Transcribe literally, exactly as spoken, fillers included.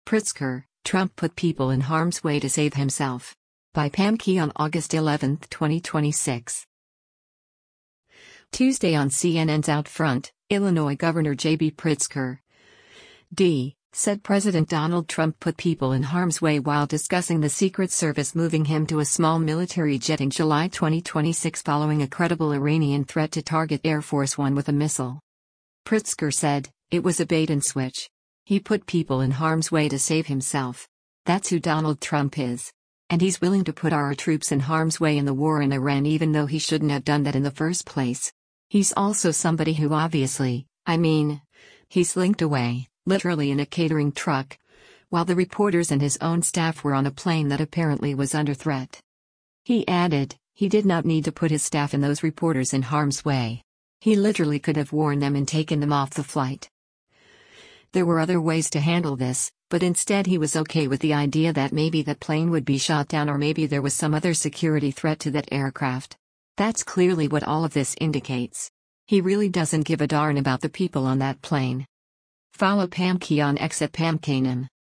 Pritzker, Trump put people in harm's way to save himself. By Pam Key on August eleventh, twenty twenty-six. Tuesday on C N N's Out Front, Illinois Governor J B Pritzker, D. said President Donald Trump put people in harm's way while discussing the Secret Service moving him to a small military jet in July twenty twenty-six following a credible Iranian threat to target Air Force One with a missile. Pritzker said, "It was a bait and switch. He put people in harm's way to save himself. That's who Donald Trump is. And he's willing to put our troops in harm's way in the war in Iran even though he shouldn't have done that in the first place. He's also somebody who obviously, I mean, he slinked away, literally in a catering truck, while the reporters and his own staff were on a plane that apparently was under threat." He added, he did not need to put his staff and those reporters in harm's way. He literally could have warned them and taken them off the flight. There were other ways to handle this, but instead he was okay with the idea that maybe that plane would be shot down or maybe there was some other security threat to that aircraft. That's clearly what all of this indicates. He really doesn't give a darn about the people on that plane. Follow Pam Key on X at Pam Kanem.